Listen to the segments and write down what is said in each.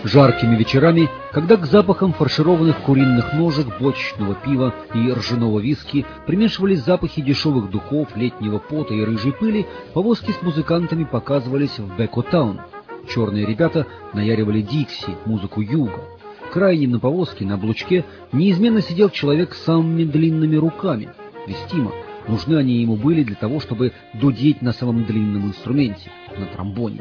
Жаркими вечерами, когда к запахам фаршированных куриных ножек, бочечного пива и ржаного виски примешивались запахи дешевых духов, летнего пота и рыжей пыли, повозки с музыкантами показывались в Бэко-таун. Черные ребята наяривали дикси, музыку юга. Крайним на повозке, на облучке, неизменно сидел человек с самыми длинными руками. Вестимо, нужны они ему были для того, чтобы дудеть на самом длинном инструменте, на тромбоне.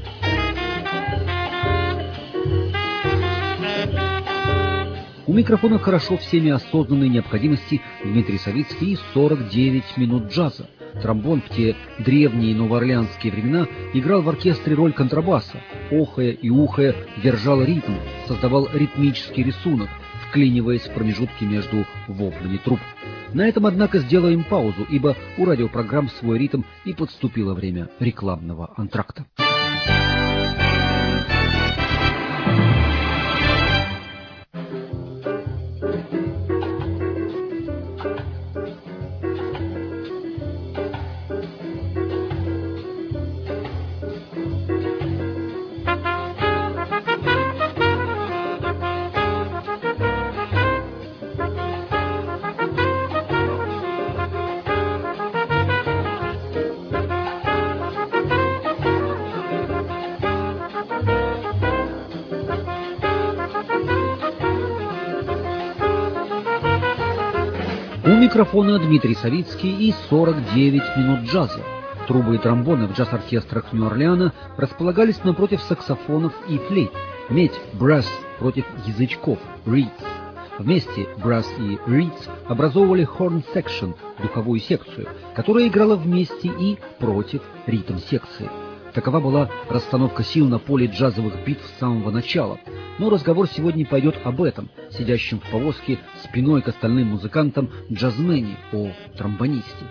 У микрофона хорошо всеми осознанной необходимости Дмитрий Савицкий и 49 минут джаза. Тромбон в те древние новоорлеанские времена играл в оркестре роль контрабаса, охая и ухая держал ритм, создавал ритмический рисунок, вклиниваясь в промежутки между воплями труб. На этом, однако, сделаем паузу, ибо у радиопрограмм свой ритм и подступило время рекламного антракта. У микрофона Дмитрий Савицкий и 49 минут джаза. Трубы и тромбоны в джаз-оркестрах Нью-Орлеана располагались напротив саксофонов и флейт. Медь, брасс против язычков, reeds. Вместе брасс и reeds образовывали horn section, духовую секцию, которая играла вместе и против ритм-секции. Такова была расстановка сил на поле джазовых битв с самого начала. Но разговор сегодня пойдет об этом, сидящем в повозке спиной к остальным музыкантам джазмене, о тромбонисте.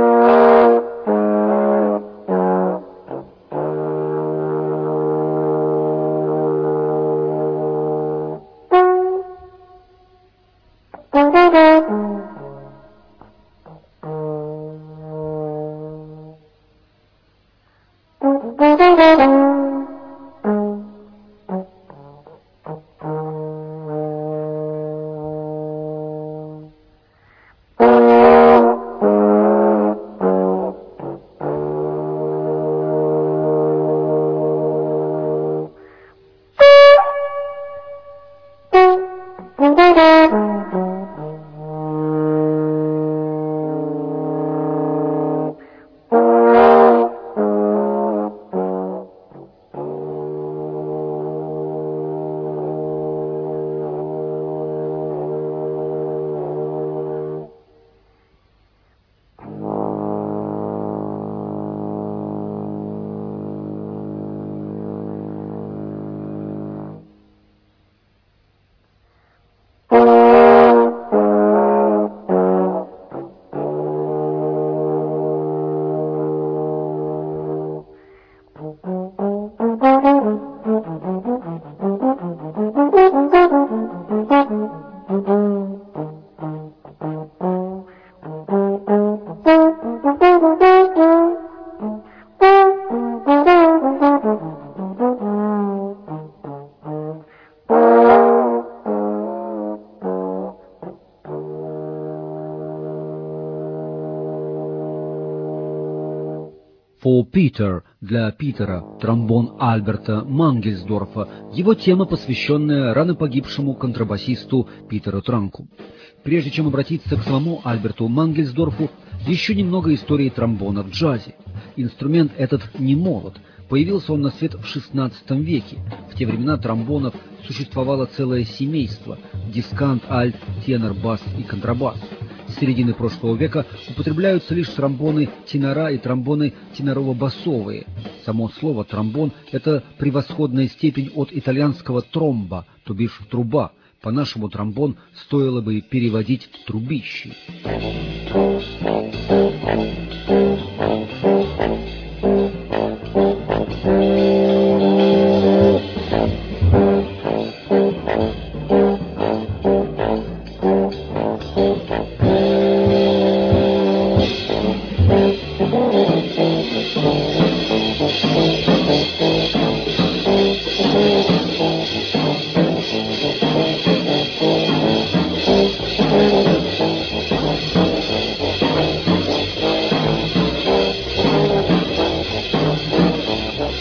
For Peter, для Питера, тромбон Альберта Мангельсдорфа, его тема, посвященная рано погибшему контрабасисту Питеру Транку. Прежде чем обратиться к самому Альберту Мангельсдорфу, еще немного истории тромбона в джазе. Инструмент этот не молод, появился он на свет в XVI веке. В те времена тромбонов существовало целое семейство – дискант, альт, тенор, бас и контрабас. С середины прошлого века употребляются лишь тромбоны тенора и тромбоны тенорово-басовые. Само слово «тромбон» — это превосходная степень от итальянского «тромба», то бишь «труба». По-нашему тромбон стоило бы переводить в «трубищий».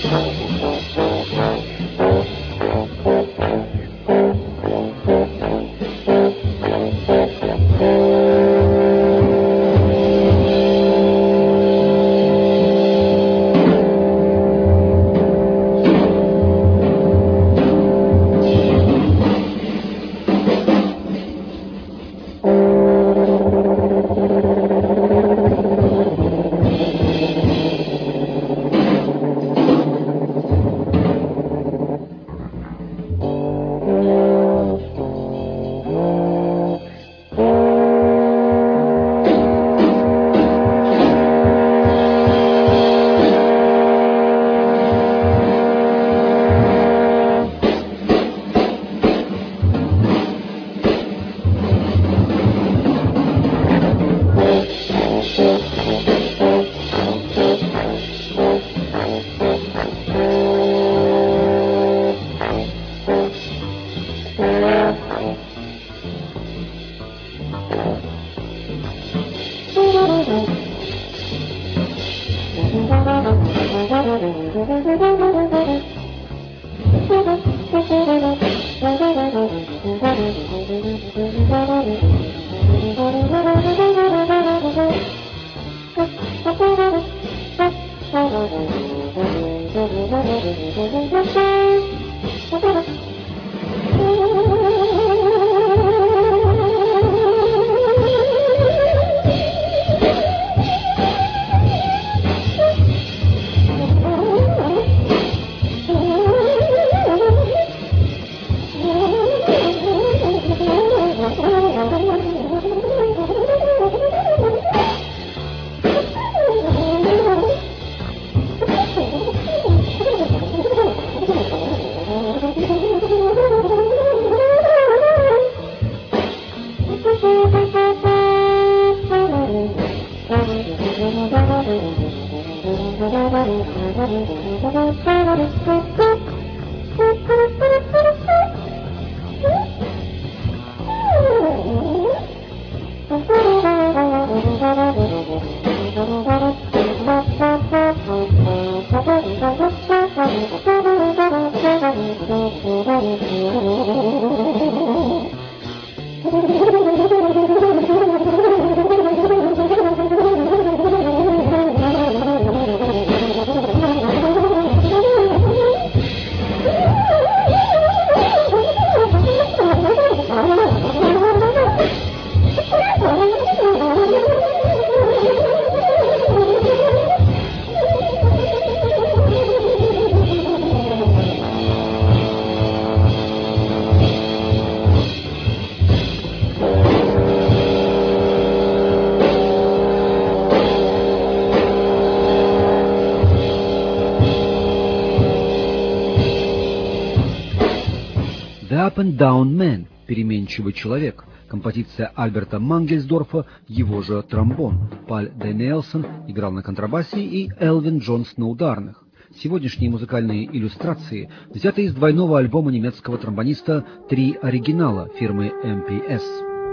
«Up and Down Man» — «Переменчивый человек», композиция Альберта Мангельсдорфа, его же тромбон. Паль Дэниелсон играл на контрабасе и Элвин Джонс на ударных. Сегодняшние музыкальные иллюстрации взяты из двойного альбома немецкого тромбониста «Три оригинала» фирмы MPS.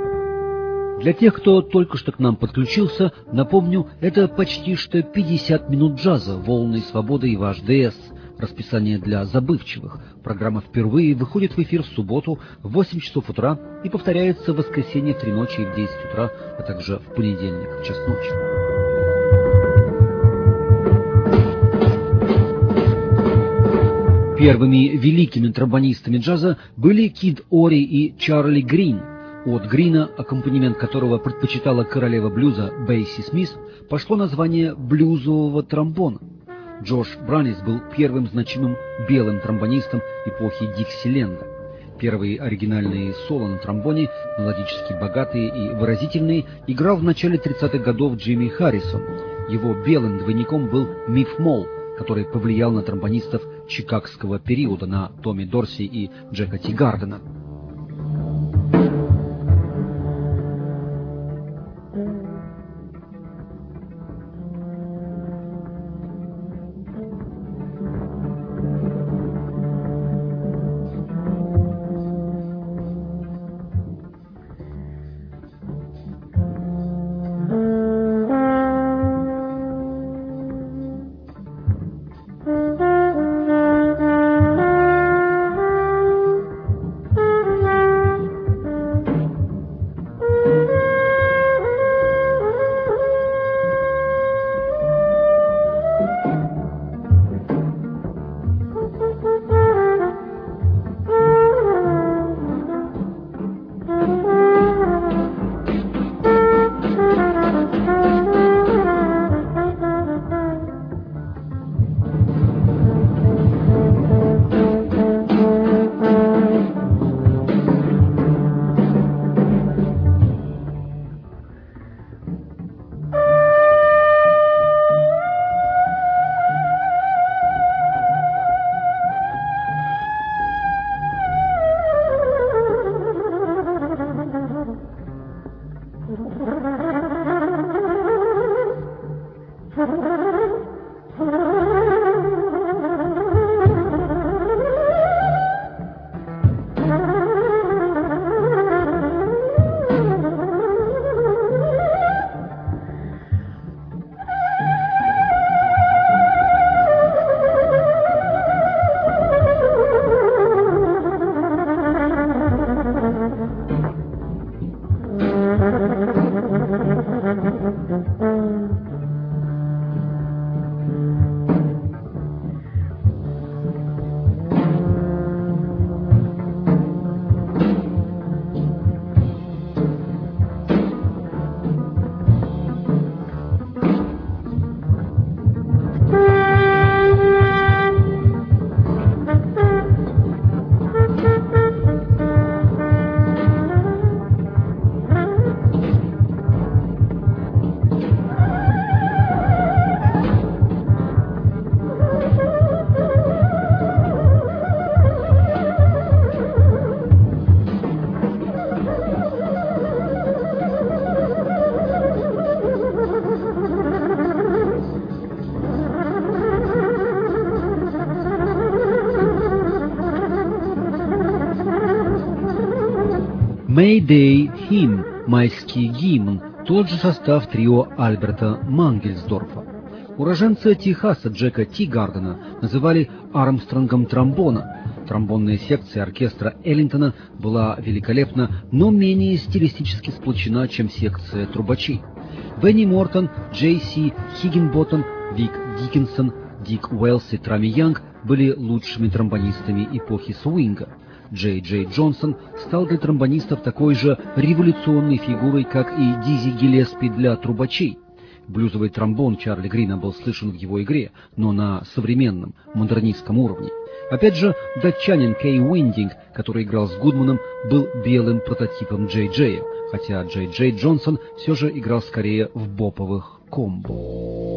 Для тех, кто только что к нам подключился, напомню, это почти что 50 минут джаза, волны свободы и ваш ДС. Расписание для забывчивых. Программа впервые выходит в эфир в субботу в 8 часов утра и повторяется в воскресенье в 3 ночи и в 10 утра, а также в понедельник в час ночи. Первыми великими тромбонистами джаза были Кид Ори и Чарли Грин. От Грина, аккомпанемент которого предпочитала королева блюза Бейси Смит, пошло название блюзового тромбона. Джош Бранис был первым значимым белым тромбонистом эпохи Диксиленда. Первые оригинальные соло на тромбоне, мелодически богатые и выразительные, играл в начале 30-х годов Джимми Харрисон. Его белым двойником был Миф Молл, который повлиял на тромбонистов чикагского периода, на Томми Дорси и Джека Тигардена. May Day Hymn, майский гимн, тот же состав трио Альберта Мангельсдорфа. Уроженца Техаса Джека Тигардена называли Армстронгом тромбона. Тромбонная секция оркестра Эллингтона была великолепна, но менее стилистически сплочена, чем секция трубачей. Венни Мортон, Джей Си Хиггинботтем, Вик Диккенсон, Дик Уэллс и Трами Янг были лучшими тромбонистами эпохи свинга. Джей Джей Джонсон стал для тромбонистов такой же революционной фигурой, как и Дизи Гиллеспи для трубачей. Блюзовый тромбон Чарли Грина был слышен в его игре, но на современном, модернистском уровне. Опять же, датчанин Кей Уиндинг, который играл с Гудманом, был белым прототипом Джей Джея, хотя Джей Джей Джонсон все же играл скорее в боповых комбо.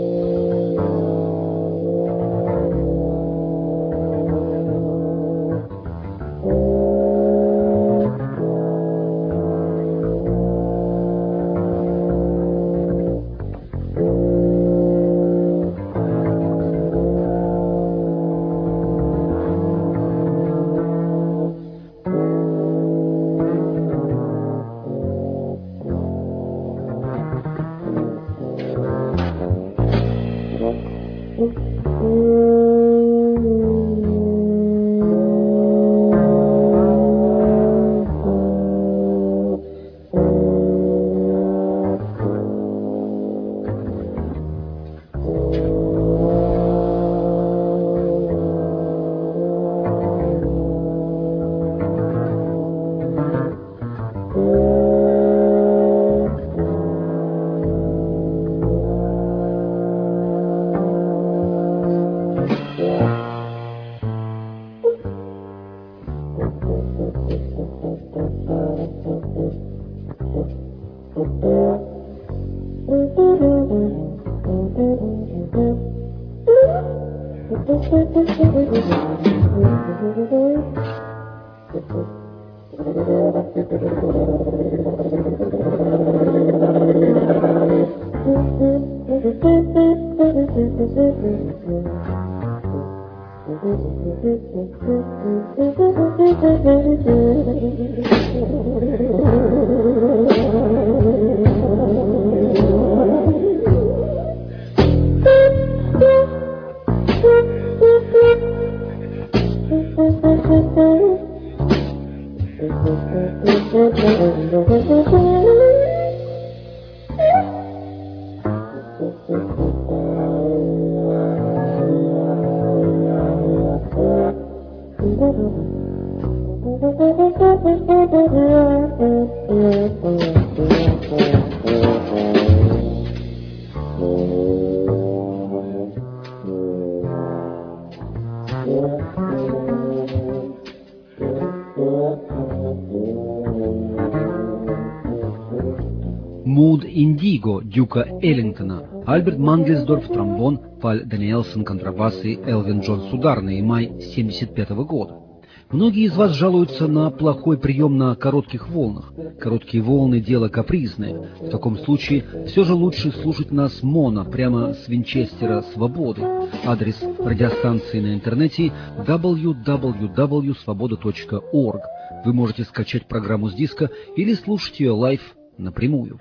Муд Индиго Дюка Эллингтона, Альберт Мангельсдорф тромбон, Фаль Даниэлсон контрабас и Элвин Джонс ударный, май 1975 года. Многие из вас жалуются на плохой прием на коротких волнах. Короткие волны – дело капризное. В таком случае все же лучше слушать нас моно, прямо с Винчестера Свободы. Адрес радиостанции на интернете www.svoboda.org. Вы можете скачать программу с диска или слушать ее лайв напрямую.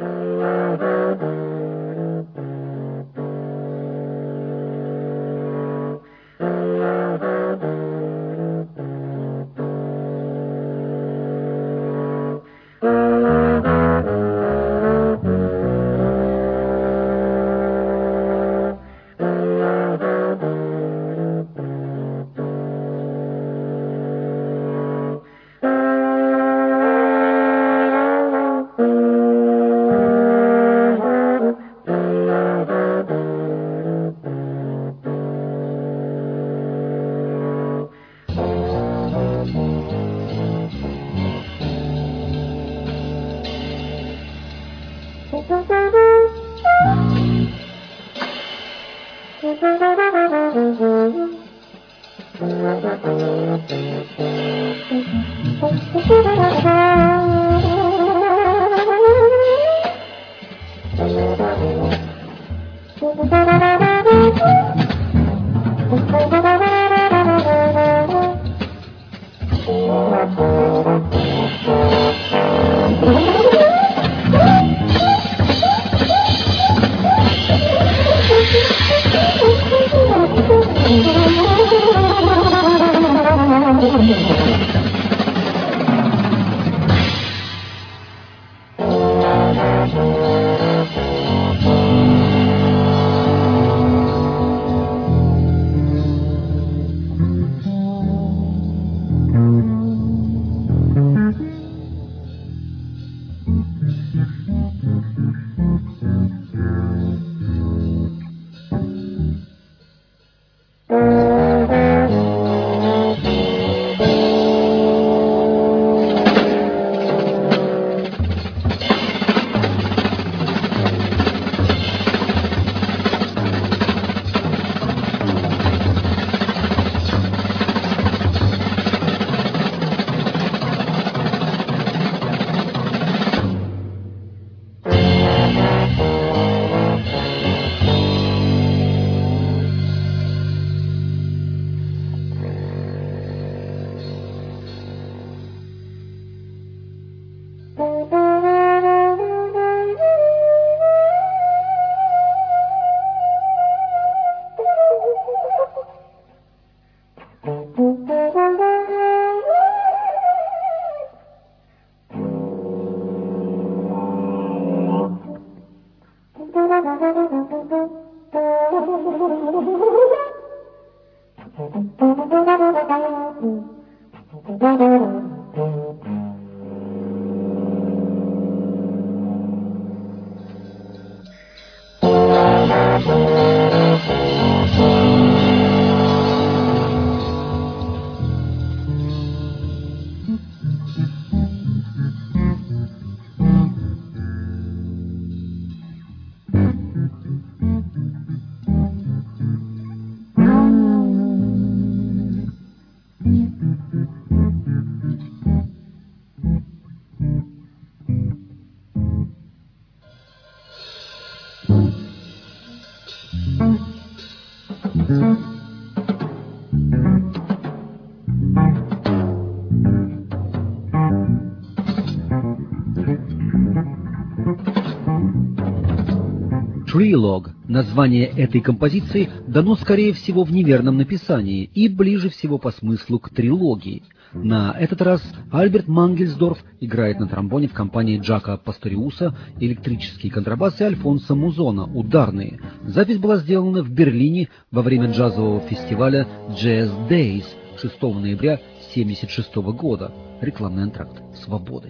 Trilogue. Название этой композиции дано, скорее всего, в неверном написании и ближе всего по смыслу к трилогии. На этот раз Альберт Мангельсдорф играет на тромбоне в компании Джака Пасториуса, электрический контрабас и Альфонсо Музона, ударные. Запись была сделана в Берлине во время джазового фестиваля Jazz Days 6 ноября 1976 года. Рекламный антракт «Свободы».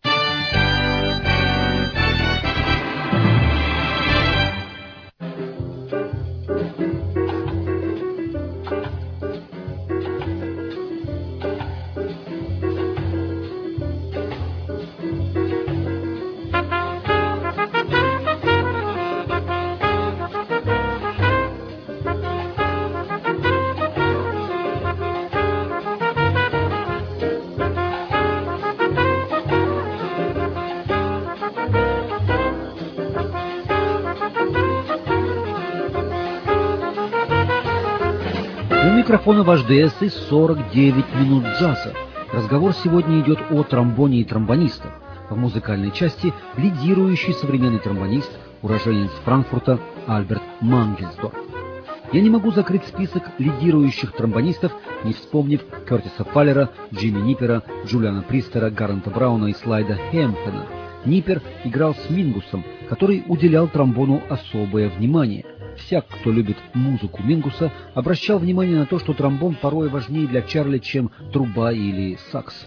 У микрофона ваш ДС и 49 минут джаза. Разговор сегодня идет о тромбоне и тромбонистах. В музыкальной части лидирующий современный тромбонист, уроженец Франкфурта Альберт Мангельсдорф. Я не могу закрыть список лидирующих тромбонистов, не вспомнив Кертиса Фаллера, Джимми Ниппера, Джулиана Пристера, Гаррента Брауна и Слайда Хэмптона. Ниппер играл с Мингусом, который уделял тромбону особое внимание. Всяк, кто любит музыку Мингуса, обращал внимание на то, что тромбон порой важнее для Чарли, чем труба или сакс.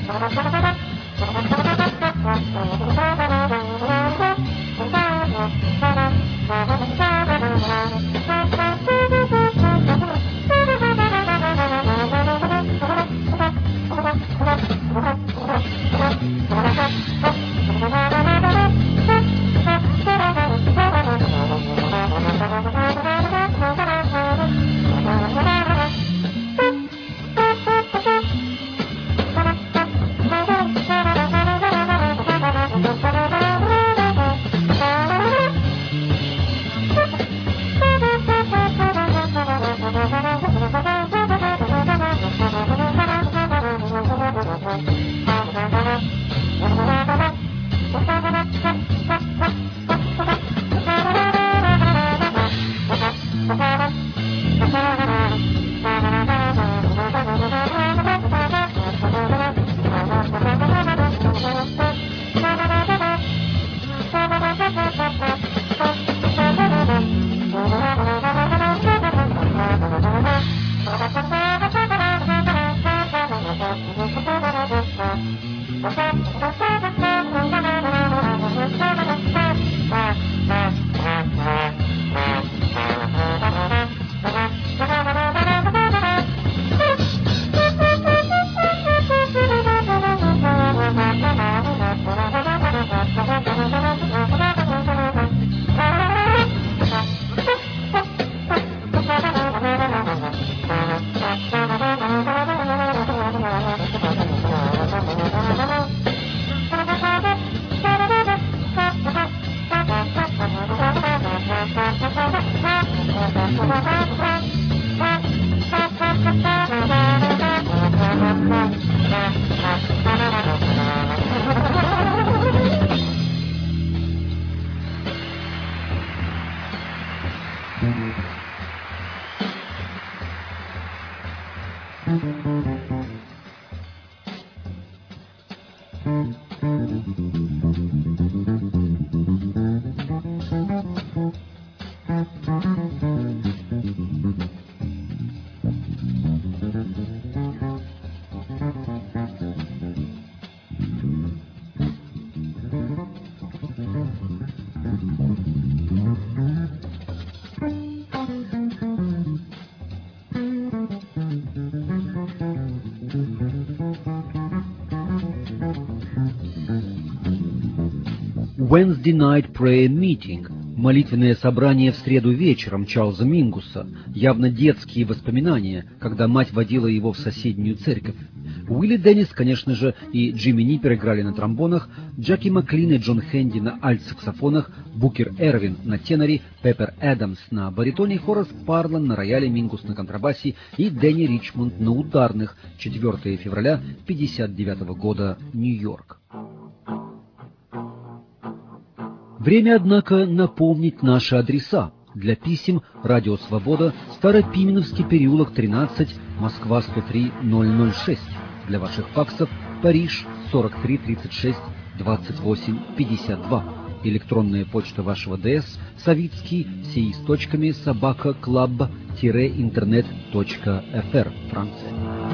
Wednesday Night Prayer Meeting, молитвенное собрание в среду вечером Чарльза Мингуса, явно детские воспоминания, когда мать водила его в соседнюю церковь. Уилли Деннис, конечно же, и Джимми Ниппер играли на тромбонах, Джаки Маклин и Джон Хэнди на альт-саксофонах, Букер Эрвин на теноре, Пеппер Эдамс на баритоне, Хорас Парлан на рояле, Мингус на контрабасе и Дэнни Ричмонд на ударных. 4 февраля 1959 года, Нью-Йорк. Время, однако, напомнить наши адреса. Для писем Радио Свобода, Старопименовский переулок, 13, Москва, 103006. Для ваших факсов Париж, 43 36 28 52. Электронная почта вашего ДС Савицкий, сей с точками, собака, club-internet.fr, Франция.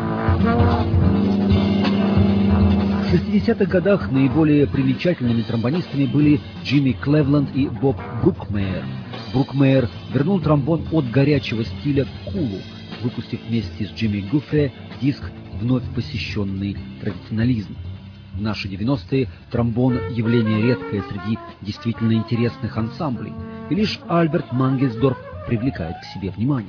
В 60-х годах наиболее примечательными тромбонистами были Джимми Клевленд и Боб Брукмейер. Брукмейер вернул тромбон от горячего стиля к кулу, выпустив вместе с Джимми Гуфре диск, вновь посещенный традиционализму. В наши 90-е тромбон – явление редкое среди действительно интересных ансамблей, и лишь Альберт Мангельсдорф привлекает к себе внимание.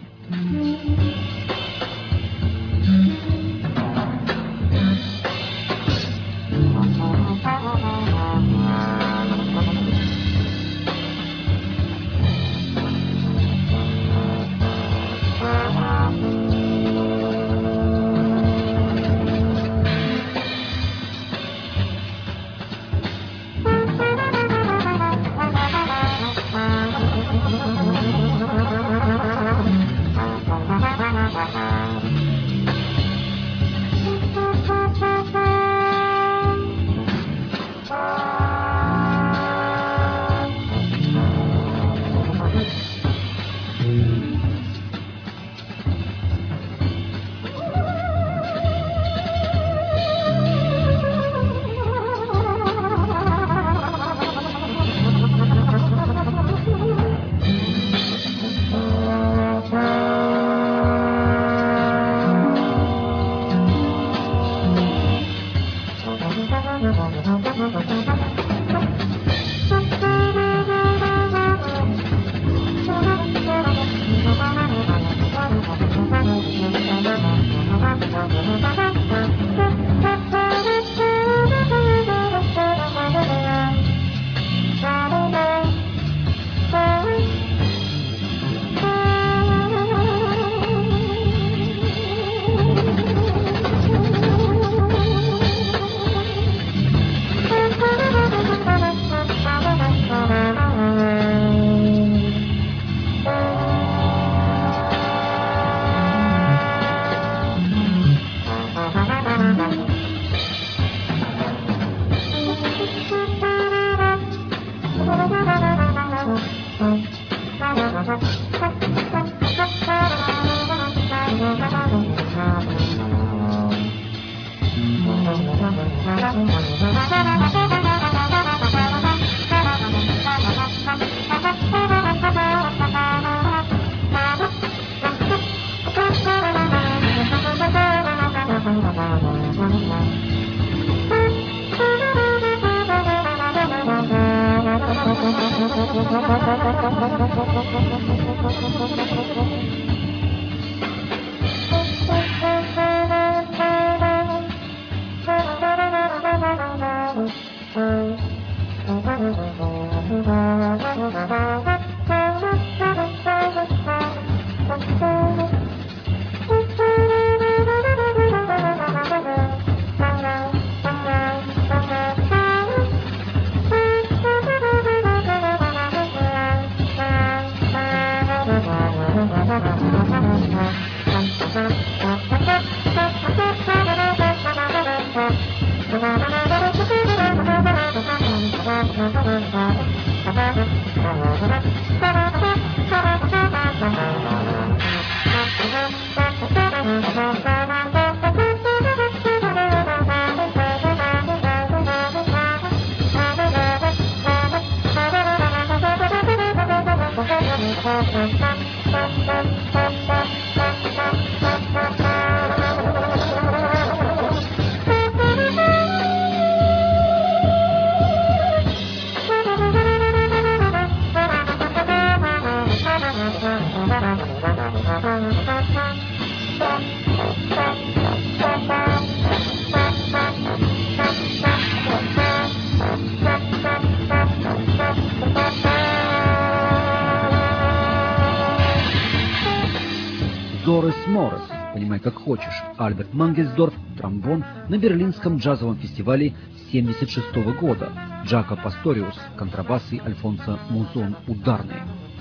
Дорис Моррис, понимай как хочешь, Альберт Мангельсдорф, тромбон на Берлинском джазовом фестивале 1976 года, Джако Пасториус, контрабасы, Альфонсо Музон, ударные.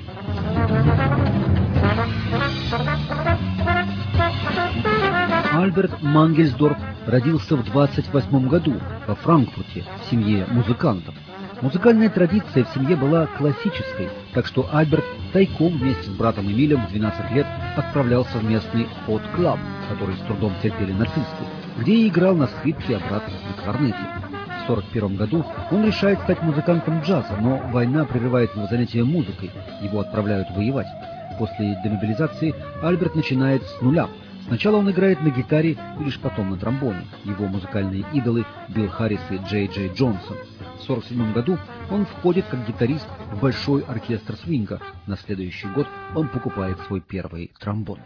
Альберт Мангельсдорф родился в 28 году во Франкфурте в семье музыкантов. Музыкальная традиция в семье была классической, так что Альберт тайком вместе с братом Эмилем в 12 лет отправлялся в местный хот-клаб, который с трудом терпели нацисты, где и играл на скрипке, а брат на кларнете. В 1941 году он решает стать музыкантом джаза, но война прерывает его занятия музыкой, его отправляют воевать. После демобилизации Альберт начинает с нуля. Сначала он играет на гитаре и лишь потом на тромбоне. Его музыкальные идолы Билл Харрис и Джей Джей Джонсон. В 1947 году он входит как гитарист в большой оркестр свинга. На следующий год он покупает свой первый тромбон.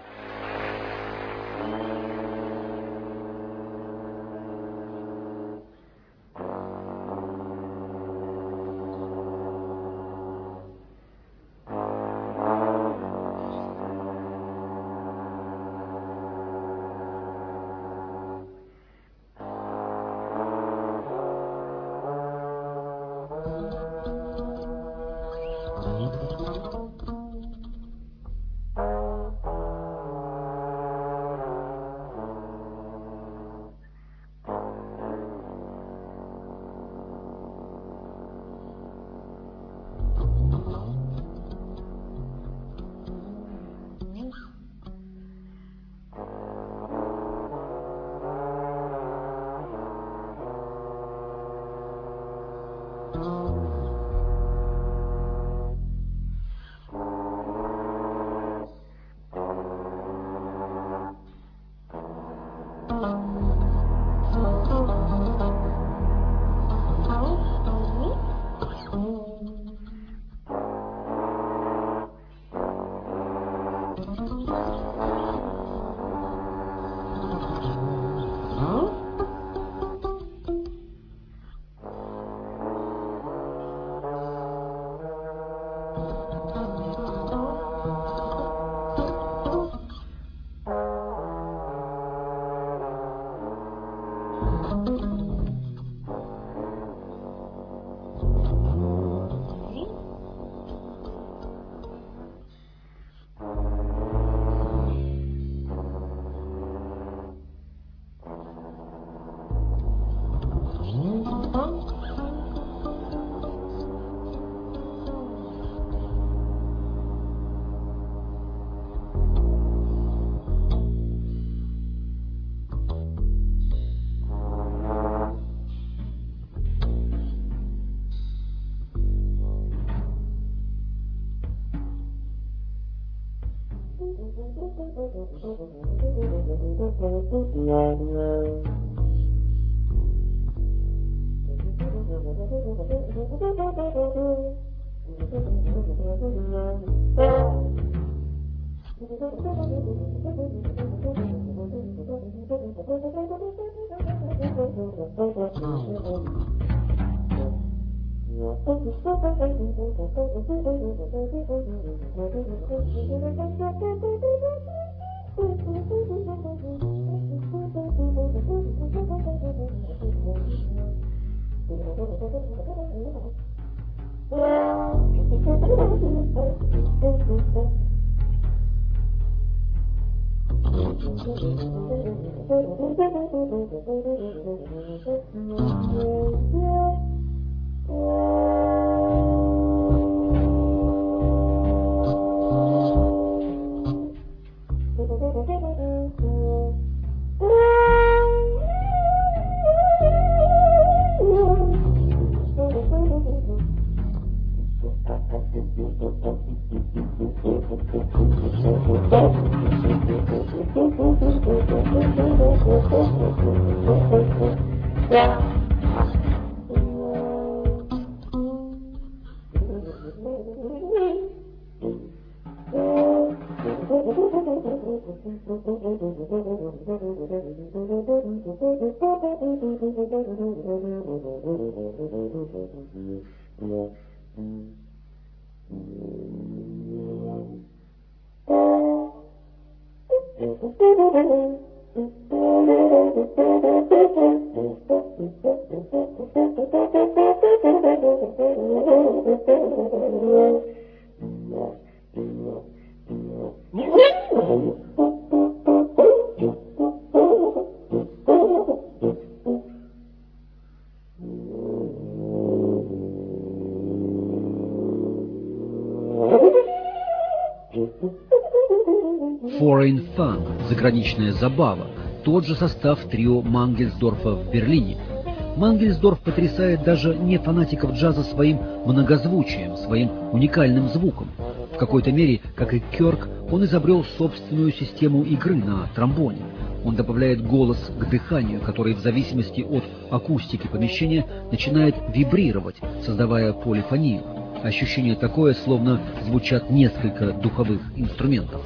Foreign Fun – заграничная забава, тот же состав трио Мангельсдорфа в Берлине. Мангельсдорф потрясает даже не фанатиков джаза своим многозвучием, своим уникальным звуком. В какой-то мере, как и Кёрк, он изобрел собственную систему игры на тромбоне. Он добавляет голос к дыханию, который в зависимости от акустики помещения начинает вибрировать, создавая полифонию. Ощущение такое, словно звучат несколько духовых инструментов.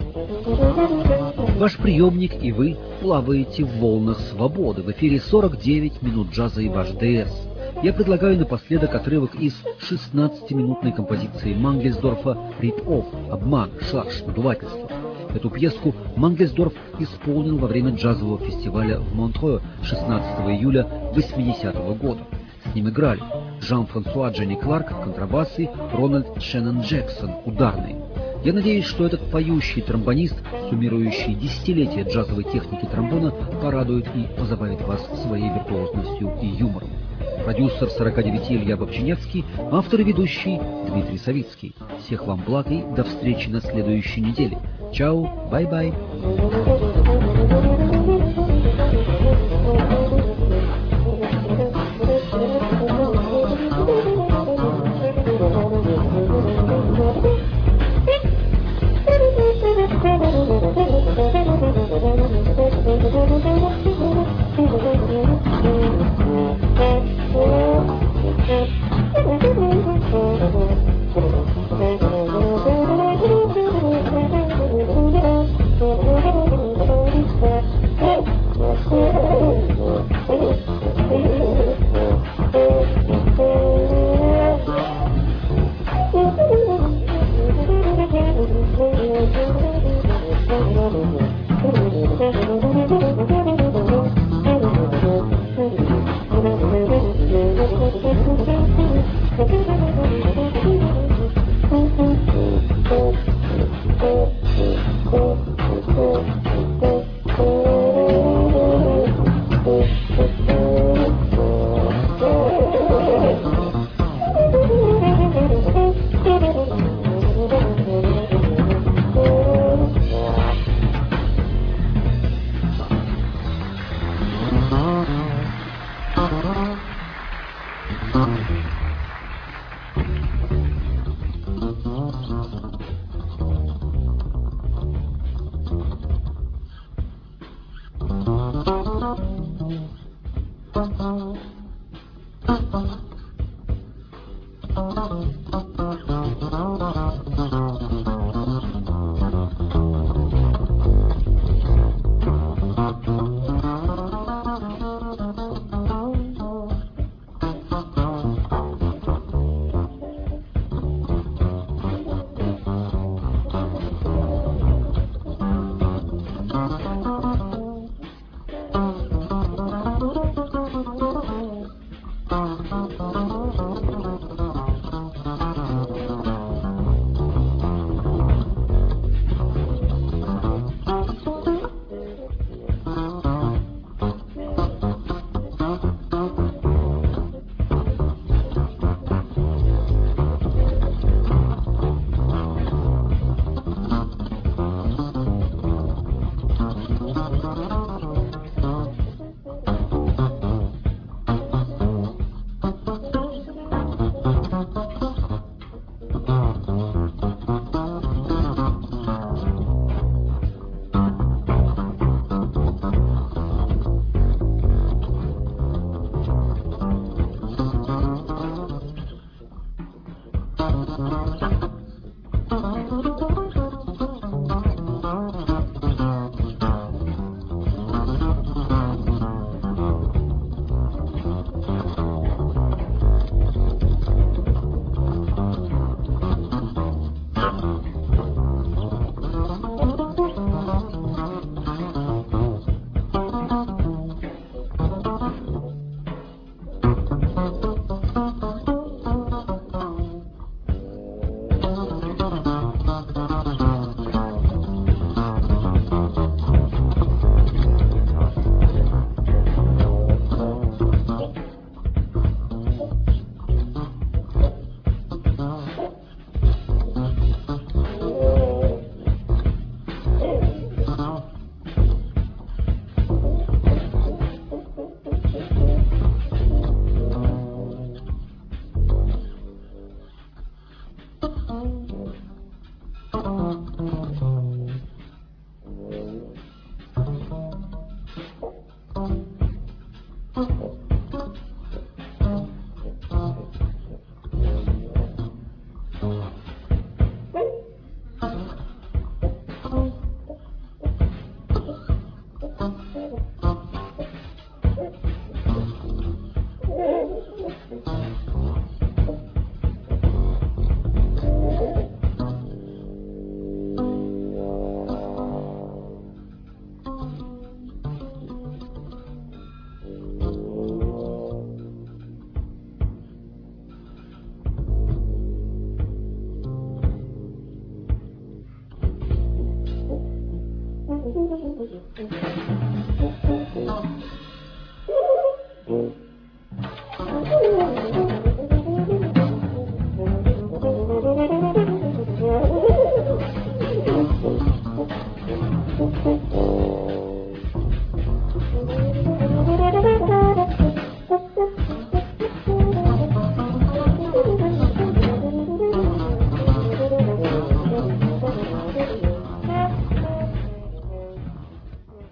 Ваш приемник и вы плаваете в волнах свободы. В эфире 49 минут джаза и ваш ДС. Я предлагаю напоследок отрывок из 16-минутной композиции Мангельсдорфа «Rip-Off» — «Обман», «Шарж», «Надувательство». Эту пьеску Мангельсдорф исполнил во время джазового фестиваля в Монтрeux 16 июля 80-го года. С ним играли Жан-Франсуа Дженни Кларк — контрабасы, Рональд Шеннон Джексон — ударные. Я надеюсь, что этот поющий тромбонист, суммирующий десятилетия джазовой техники тромбона, порадует и позабавит вас своей виртуозностью и юмором. Продюсер 49 Илья Бобчинецкий, автор и ведущий Дмитрий Савицкий. Всех вам благ и до встречи на следующей неделе. Чао, бай-бай. Thank you.